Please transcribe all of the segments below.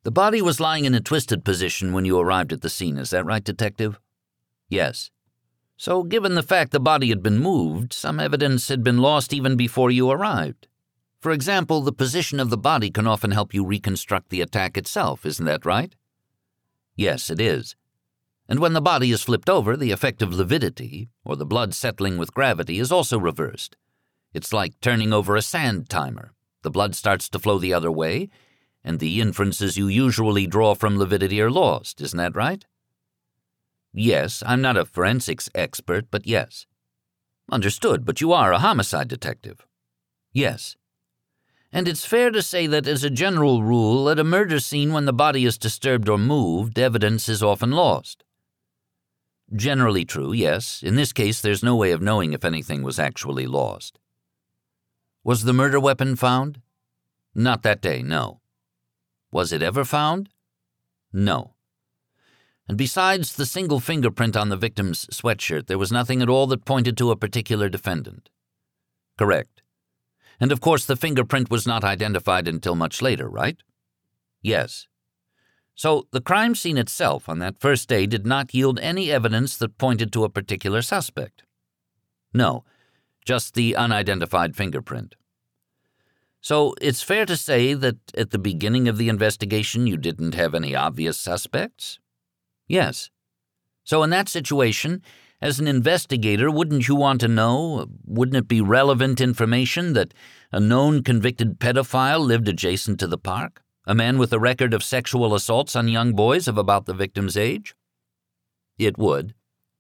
The body was lying in a twisted position when you arrived at the scene, is that right, Detective? Yes. So, given the fact the body had been moved, some evidence had been lost even before you arrived. For example, the position of the body can often help you reconstruct the attack itself, isn't that right? Yes, it is. And when the body is flipped over, the effect of lividity, or the blood settling with gravity, is also reversed. It's like turning over a sand timer. The blood starts to flow the other way, and the inferences you usually draw from lividity are lost, isn't that right? Yes, I'm not a forensics expert, but yes. Understood, but you are a homicide detective. Yes. And it's fair to say that, as a general rule, at a murder scene when the body is disturbed or moved, evidence is often lost. Generally true, yes. In this case, there's no way of knowing if anything was actually lost. Was the murder weapon found? Not that day, no. Was it ever found? No. And besides the single fingerprint on the victim's sweatshirt, there was nothing at all that pointed to a particular defendant. Correct. And of course the fingerprint was not identified until much later, right? Yes. So the crime scene itself on that first day did not yield any evidence that pointed to a particular suspect. No, just the unidentified fingerprint. So it's fair to say that at the beginning of the investigation you didn't have any obvious suspects? Yes. So in that situation, as an investigator, wouldn't you want to know, wouldn't it be relevant information that a known convicted pedophile lived adjacent to the park? A man with a record of sexual assaults on young boys of about the victim's age? It would.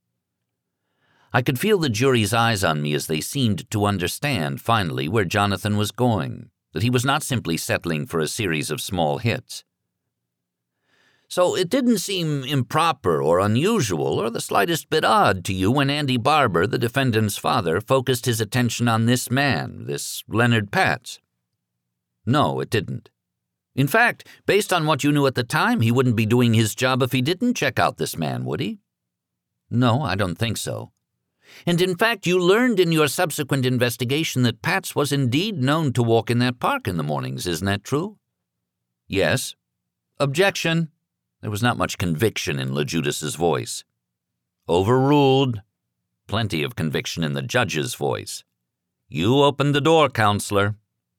I could feel the jury's eyes on me as they seemed to understand, finally, where Jonathan was going, that he was not simply settling for a series of small hits. So it didn't seem improper or unusual or the slightest bit odd to you when Andy Barber, the defendant's father, focused his attention on this man, this Leonard Patz? No, it didn't. In fact, based on what you knew at the time, he wouldn't be doing his job if he didn't check out this man, would he? No, I don't think so. And in fact, you learned in your subsequent investigation that Patz was indeed known to walk in that park in the mornings, isn't that true? Yes. Objection. There was not much conviction in LeJudas's voice. Overruled. Plenty of conviction in the judge's voice. You opened the door, counselor.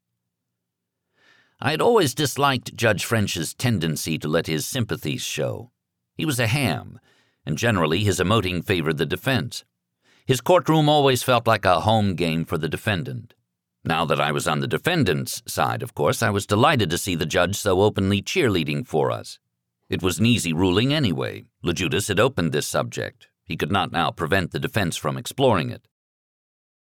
I had always disliked Judge French's tendency to let his sympathies show. He was a ham, and generally his emoting favored the defense. His courtroom always felt like a home game for the defendant. Now that I was on the defendant's side, of course, I was delighted to see the judge so openly cheerleading for us. It was an easy ruling anyway. LeJudas had opened this subject. He could not now prevent the defense from exploring it.